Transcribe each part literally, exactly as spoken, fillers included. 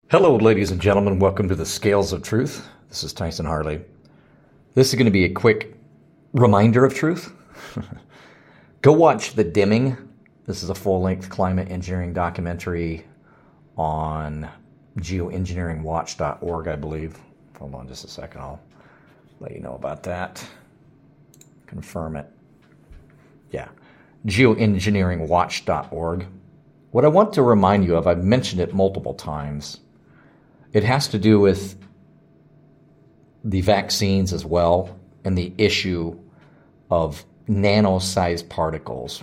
Hello, ladies and gentlemen. Welcome to the Scales of Truth. This is Tyson Harley. This is going to be a quick reminder of truth. Go watch The Dimming. This is a full-length climate engineering documentary on geoengineering watch dot org, I believe. Hold on just a second. I'll let you know about that. Confirm it. Yeah. geoengineering watch dot org. What I want to remind you of, I've mentioned it multiple times, it has to do with the vaccines as well and the issue of nano-sized particles.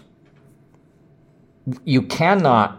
You cannot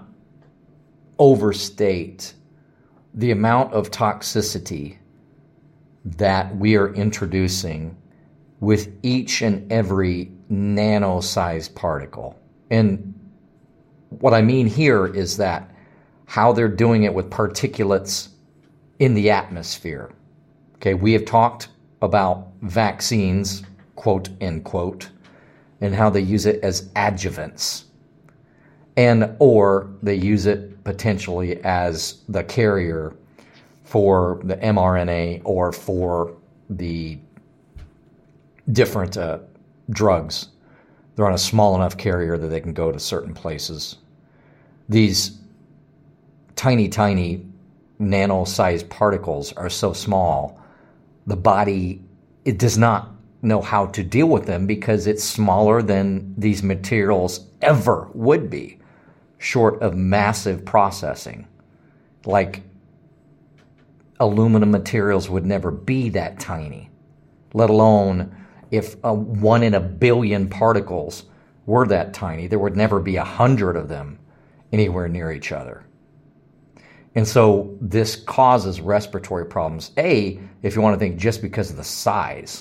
overstate the amount of toxicity that we are introducing with each and every nano-sized particle. And what I mean here is that how they're doing it with particulates in the atmosphere. Okay, we have talked about vaccines, quote, end quote, and how they use it as adjuvants. And or they use it potentially as the carrier for the mRNA or for the different uh, drugs. They're on a small enough carrier that they can go to certain places. These tiny, tiny nano-sized particles are so small, the body, it does not know how to deal with them because it's smaller than these materials ever would be, short of massive processing. Like aluminum materials would never be that tiny, let alone if a one in a billion particles were that tiny, there would never be a hundred of them anywhere near each other. And so this causes respiratory problems. A, if you want to think just because of the size,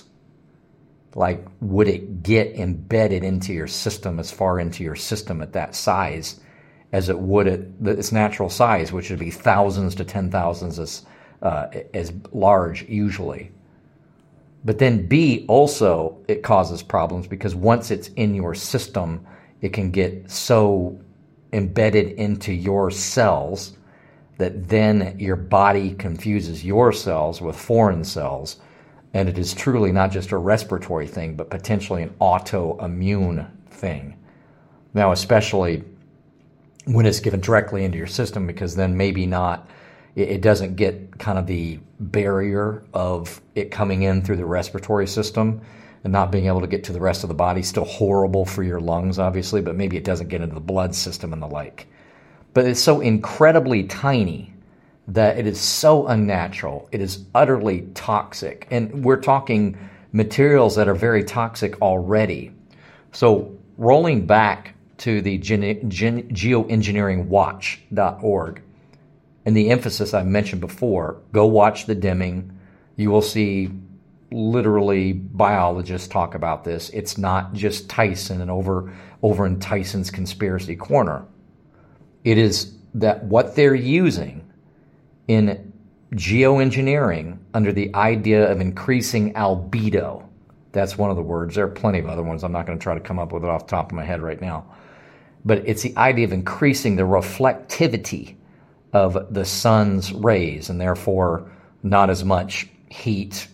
like would it get embedded into your system as far into your system at that size as it would at its natural size, which would be thousands to ten thousands as, uh, as large usually. But then B, also it causes problems because once it's in your system, it can get so embedded into your cells that then your body confuses your cells with foreign cells, and it is truly not just a respiratory thing, but potentially an autoimmune thing. Now, especially when it's given directly into your system, because then maybe not, it doesn't get kind of the barrier of it coming in through the respiratory system and not being able to get to the rest of the body. Still horrible for your lungs, obviously, but maybe it doesn't get into the blood system and the like. But it's so incredibly tiny that it is so unnatural. It is utterly toxic. And we're talking materials that are very toxic already. So rolling back to the Gen- Gen- geoengineering watch dot org, and the emphasis I mentioned before, go watch The Dimming. You will see literally biologists talk about this. It's not just Tyson and over, over in Tyson's conspiracy corner. It is that what they're using in geoengineering under the idea of increasing albedo, that's one of the words. There are plenty of other ones. I'm not going to try to come up with it off the top of my head right now. But it's the idea of increasing the reflectivity of the sun's rays, and therefore not as much heat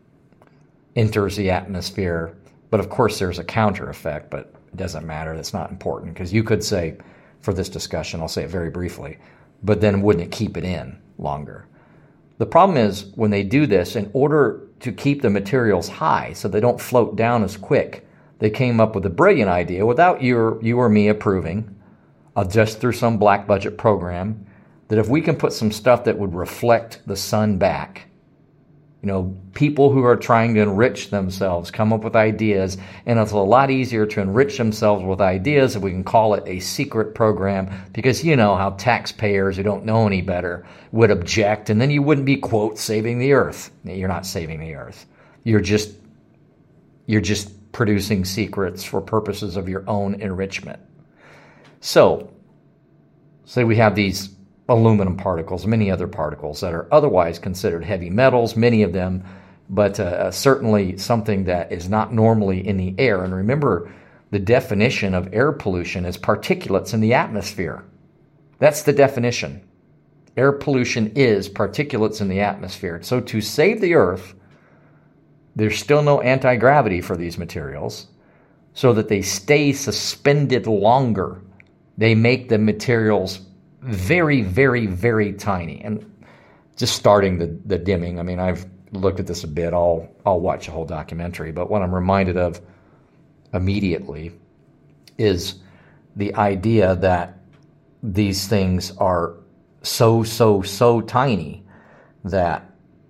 enters the atmosphere. But of course there's a counter effect, but it doesn't matter. That's not important, because you could say, for this discussion, I'll say it very briefly, but then wouldn't it keep it in longer? The problem is when they do this, in order to keep the materials high so they don't float down as quick, they came up with a brilliant idea without you, you or me approving, of just through some black budget program, that if we can put some stuff that would reflect the sun back, you know, people who are trying to enrich themselves come up with ideas, and it's a lot easier to enrich themselves with ideas if we can call it a secret program, because you know how taxpayers who don't know any better would object, and then you wouldn't be, quote, saving the earth. You're not saving the earth. You're just, you're just producing secrets for purposes of your own enrichment. So, say we have these aluminum particles, many other particles that are otherwise considered heavy metals, many of them, but uh, certainly something that is not normally in the air. And remember, the definition of air pollution is particulates in the atmosphere. That's the definition. Air pollution is particulates in the atmosphere. So to save the Earth, there's still no anti-gravity for these materials so that they stay suspended longer. They make the materials very, very, very tiny. And just starting the, the dimming, I mean, I've looked at this a bit. I'll, I'll watch the whole documentary. But what I'm reminded of immediately is the idea that these things are so, so, so tiny that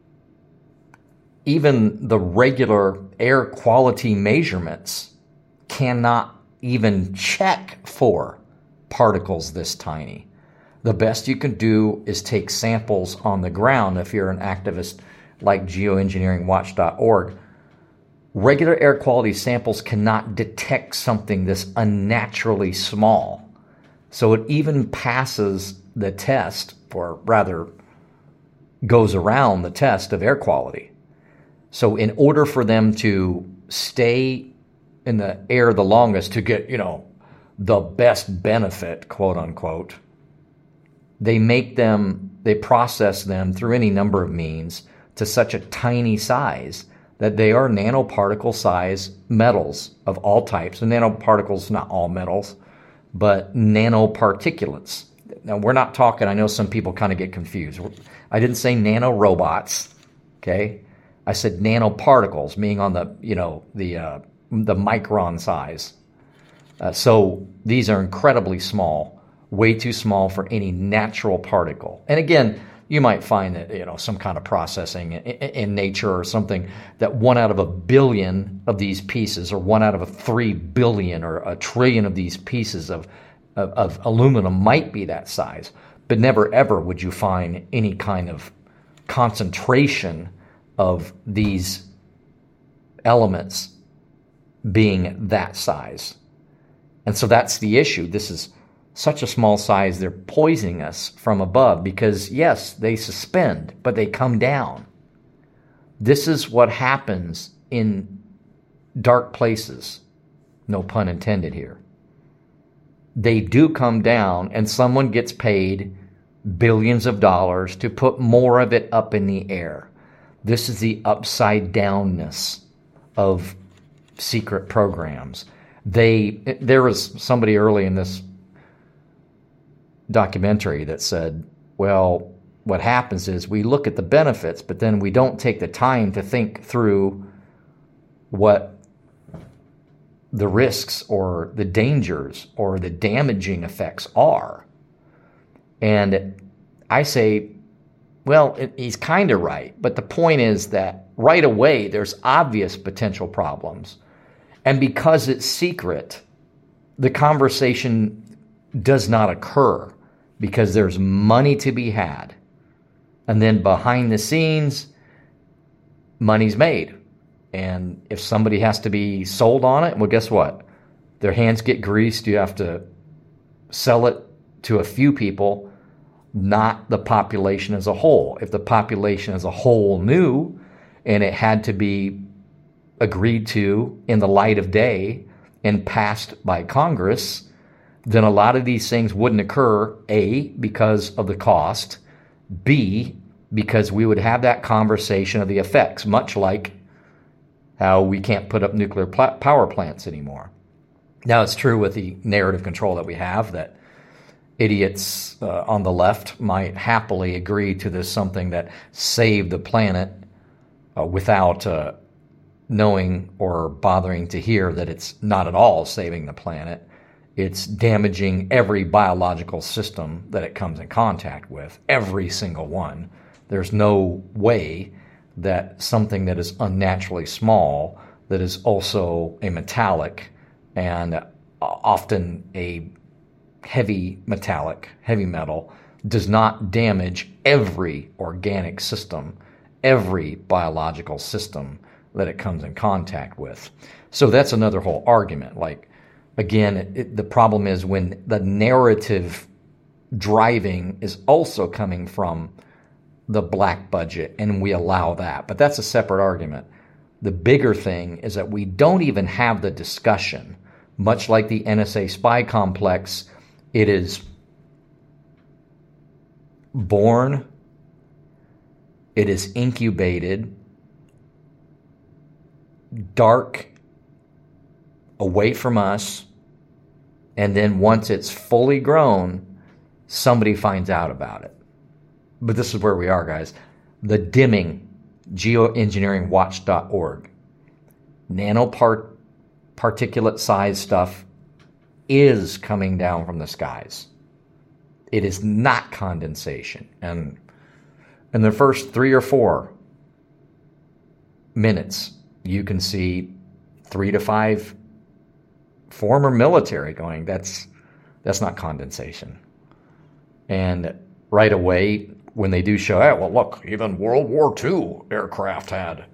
even the regular air quality measurements cannot even check for particles this tiny. The best you can do is take samples on the ground if you're an activist like geoengineering watch dot org. Regular air quality samples cannot detect something this unnaturally small. So it even passes the test, or rather goes around the test of air quality. So in order for them to stay in the air the longest, to get, you know, the best benefit, quote unquote, they make them, they process them through any number of means to such a tiny size that they are nanoparticle size metals of all types. And nanoparticles, not all metals, but nanoparticulates. Now, we're not talking, I know some people kind of get confused. I didn't say nanorobots, okay? I said nanoparticles, meaning on the, you know, the uh, the micron size. Uh, so these are incredibly small, way too small for any natural particle. And again, you might find that, you know, some kind of processing in, in nature or something, that one out of a billion of these pieces, or one out of a three billion or a trillion of these pieces of, of, of aluminum might be that size. But never ever would you find any kind of concentration of these elements being that size. And so that's the issue. This is such a small size, they're poisoning us from above because, yes, they suspend, but they come down. This is what happens in dark places. No pun intended here. They do come down, and someone gets paid billions of dollars to put more of it up in the air. This is the upside downness of secret programs. They, there was somebody early in this documentary that said, well, what happens is we look at the benefits, but then we don't take the time to think through what the risks or the dangers or the damaging effects are. And I say, well, it, he's kind of right. But the point is that right away, there's obvious potential problems. And because it's secret, the conversation does not occur because there's money to be had. And then behind the scenes, money's made. And if somebody has to be sold on it, well, guess what? Their hands get greased. You have to sell it to a few people, not the population as a whole. If the population as a whole knew, and it had to be agreed to in the light of day and passed by Congress, then a lot of these things wouldn't occur, A, because of the cost, B, because we would have that conversation of the effects, much like how we can't put up nuclear pl- power plants anymore. Now, it's true with the narrative control that we have that idiots uh, on the left might happily agree to this something that saved the planet uh, without uh, knowing or bothering to hear that it's not at all saving the planet. It's damaging every biological system that it comes in contact with, every single one. There's no way that something that is unnaturally small, that is also a metallic and often a heavy metallic, heavy metal, does not damage every organic system, every biological system that it comes in contact with. So that's another whole argument. Like, again, it, it, the problem is when the narrative driving is also coming from the black budget, and we allow that. But that's a separate argument. The bigger thing is that we don't even have the discussion. Much like the N S A spy complex, it is born, it is incubated, dark, away from us, and then once it's fully grown, somebody finds out about it. But this is where we are, guys. The dimming, geoengineering watch dot org. Nanopart particulate size stuff is coming down from the skies. It is not condensation. And in the first three or four minutes, you can see three to five former military going, that's that's not condensation. And right away, when they do show, hey, well, look, even World War Two aircraft had,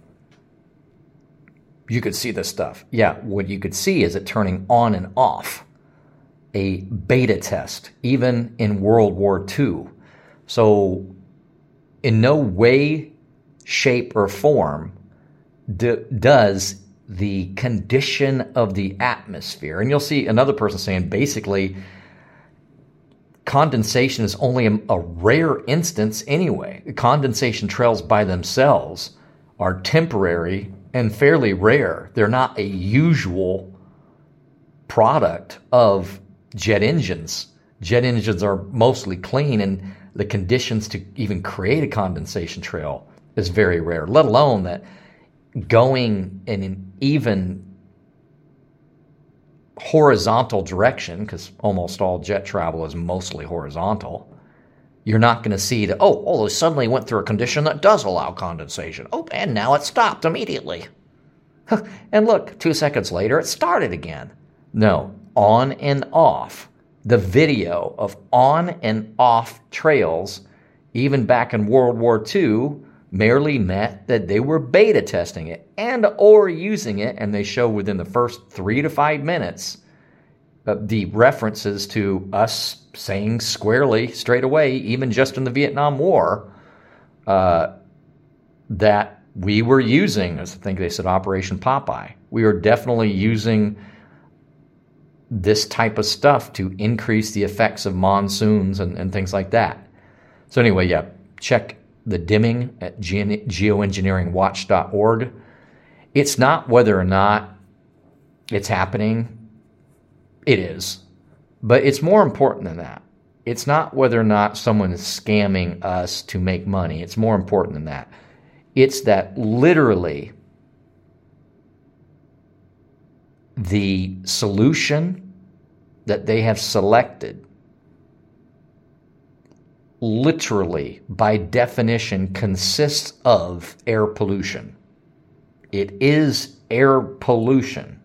you could see this stuff. Yeah, what you could see is it turning on and off, a beta test, even in World War Two. So in no way, shape, or form d- does the condition of the atmosphere, and you'll see another person saying basically condensation is only a, a rare instance anyway. Condensation trails by themselves are temporary and fairly rare. They're not a usual product of jet engines. Jet engines are mostly clean, and the conditions to even create a condensation trail is very rare, let alone that going in an even horizontal direction, because almost all jet travel is mostly horizontal, you're not going to see that, oh, oh, they suddenly went through a condition that does allow condensation. Oh, and now it stopped immediately. And look, two seconds later, it started again. No, on and off. The video of on and off trails, even back in World War Two, merely meant that they were beta testing it and or using it, and they show within the first three to five minutes uh, the references to us saying squarely, straight away, even just in the Vietnam War, uh, that we were using, I think they said Operation Popeye, we were definitely using this type of stuff to increase the effects of monsoons and, and things like that. So anyway, yeah, check the dimming at geoengineering watch dot org. It's not whether or not it's happening. It is. But it's more important than that. It's not whether or not someone is scamming us to make money. It's more important than that. It's that literally the solution that they have selected literally, by definition, consists of air pollution. It is air pollution.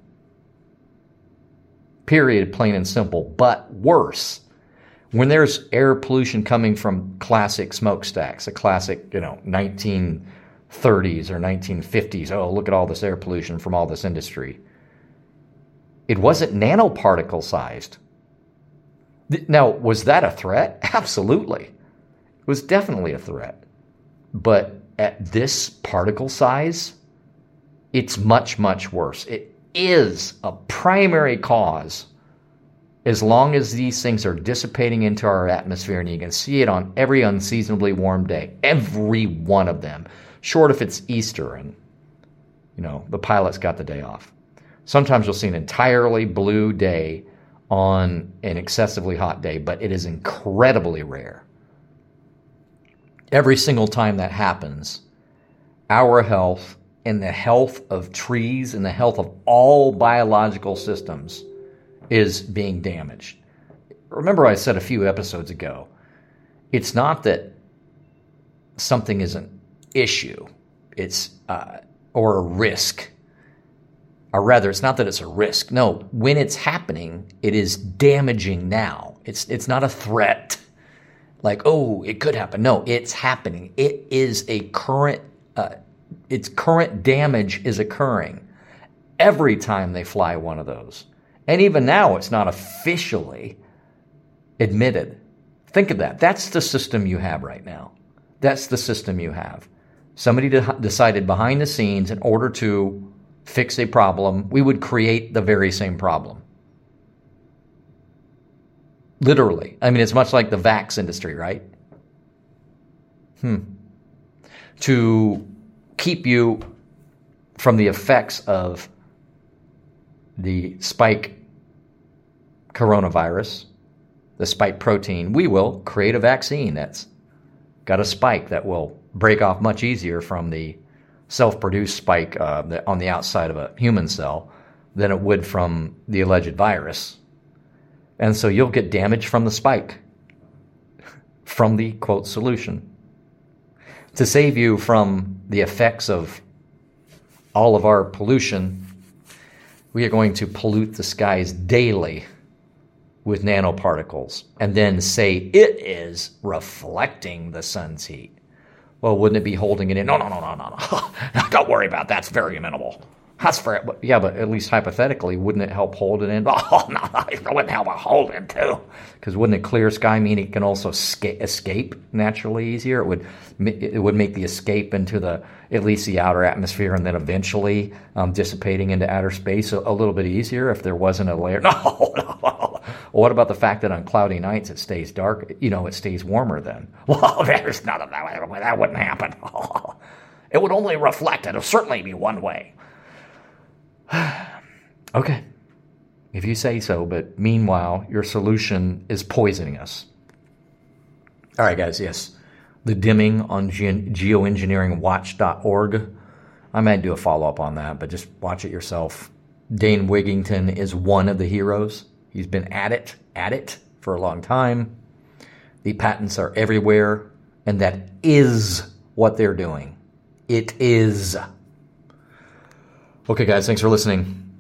Period, plain and simple. But worse, when there's air pollution coming from classic smokestacks, a classic, you know, nineteen thirties or nineteen fifties, oh, look at all this air pollution from all this industry. It wasn't nanoparticle sized. Now, was that a threat? Absolutely. It was definitely a threat. But at this particle size, it's much, much worse. It is a primary cause as long as these things are dissipating into our atmosphere, and you can see it on every unseasonably warm day. Every one of them. Short if it's Easter and, you know, the pilots got the day off. Sometimes you'll see an entirely blue day on an excessively hot day, but it is incredibly rare. Every single time that happens, our health and the health of trees and the health of all biological systems is being damaged. Remember I said a few episodes ago, it's not that something is an issue, it's uh, or a risk. Or rather, it's not that it's a risk. No, when it's happening, it is damaging now. It's it's not a threat. Like, oh, it could happen. No, it's happening. It is a current, uh, its current damage is occurring every time they fly one of those. And even now, it's not officially admitted. Think of that. That's the system you have right now. That's the system you have. Somebody de- decided behind the scenes, in order to fix a problem, we would create the very same problem. Literally. I mean, it's much like the vax industry, right? Hmm. To keep you from the effects of the spike coronavirus, the spike protein, we will create a vaccine that's got a spike that will break off much easier from the self-produced spike uh, on the outside of a human cell than it would from the alleged virus. And so you'll get damage from the spike, from the, quote, solution. To save you from the effects of all of our pollution, we are going to pollute the skies daily with nanoparticles and then say it is reflecting the sun's heat. Well, wouldn't it be holding it in? No, no, no, no, no, no. Don't worry about that. That's very minimal. That's very, yeah, but at least hypothetically, wouldn't it help hold it in? Oh, no, it wouldn't help it hold it too. Because wouldn't a clear sky mean it can also sca- escape naturally easier? It would it would make the escape into the, at least the outer atmosphere, and then eventually um, dissipating into outer space a, a little bit easier if there wasn't a layer. No, no. What about the fact that on cloudy nights it stays dark? You know, it stays warmer then. Well, there's none of that. That wouldn't happen. It would only reflect. It'll certainly be one way. Okay, if you say so, but meanwhile, your solution is poisoning us. All right, guys, yes. The dimming on ge- geoengineering watch dot org. I might do a follow-up on that, but just watch it yourself. Dane Wigington is one of the heroes. He's been at it, at it for a long time. The patents are everywhere, and that is what they're doing. It is. Okay, guys, thanks for listening.